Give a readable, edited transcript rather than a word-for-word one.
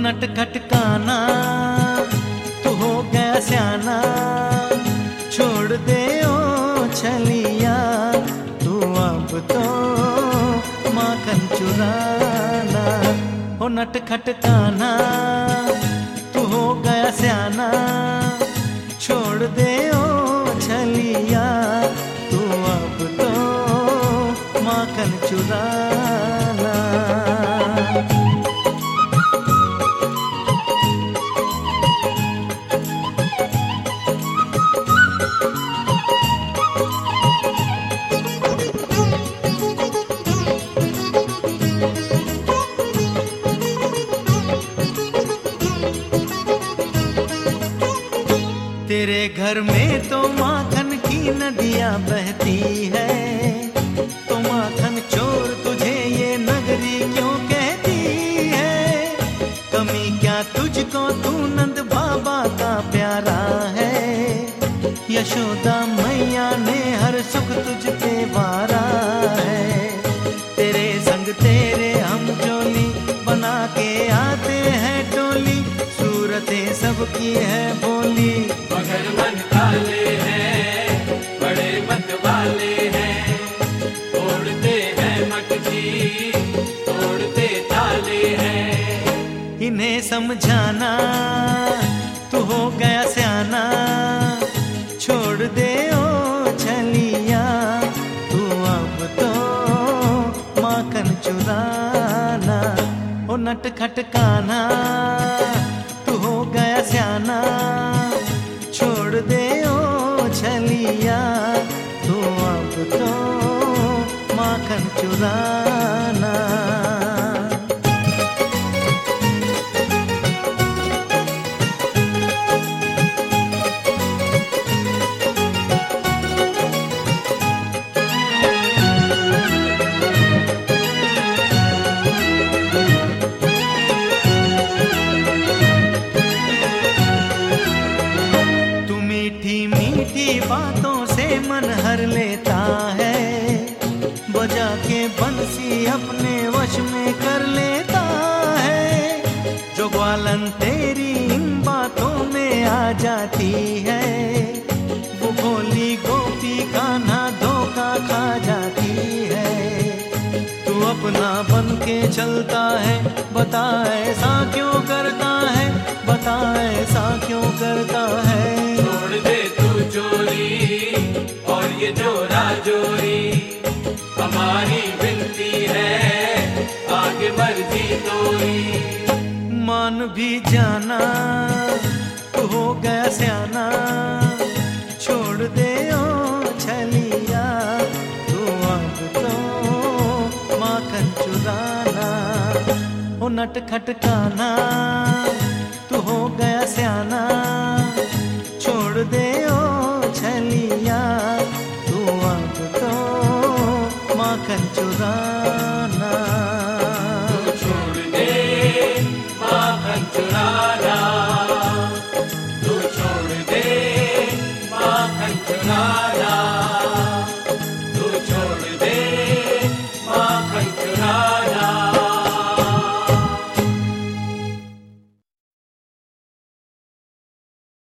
नट खटकाना तू हो गया स्याना, छोड़ दे ओ छलिया तू अब तो माखन चुराना। ओ नट खटकाना तू हो गया स्याना, छोड़ दे ओ छलिया तू अब तो माखन चुराना। तेरे घर में तो माखन की नदियाँ बहती है, तो माखन चोर तुझे ये नगरी क्यों कहती है? कमी क्या तुझको, तू नंद बाबा का प्यारा है, यशोदा मैया ने हर सुख तुझ पे वारा है। तेरे संग तेरे हम जोली बना के आते हैं टोली, सूरतें सबकी है बोली, मगर मन काले हैं बड़े मत वाले हैं, तोड़ते हैं मटकी तोड़ते ताले हैं। इन्हें समझाना तू हो गया स्याना, छोड़ दे ओ छलिया तू अब तो माखन चुराना। ओ नट खटकाना तू हो गया स्याना, छोड़ दे ओ छलिया तू अब तो माखन चुराना। मीठी बातों से मन हर लेता है, बजा के बंसी अपने वश में कर लेता है। जो ग्वालन तेरी इन बातों में आ जाती है, वो भोली गोपी कान्हा धोखा खा जाती है। तू अपना बन के चलता है, बता ऐसा क्यों करता है, बता ऐसा क्यों करता है? छोड़ दे तू चोरी और ये चोरा चोरी, हमारी विनती है आगे मर्जी तोरी। मान भी जाना तू हो गया स्याना, छोड़ दे ओ छलिया तू अब तो माखन चुराना। ओ नट खटकाना तू हो गया स्याना, छोड़ दे ओ छलिया तू अब तो माखन चुराना।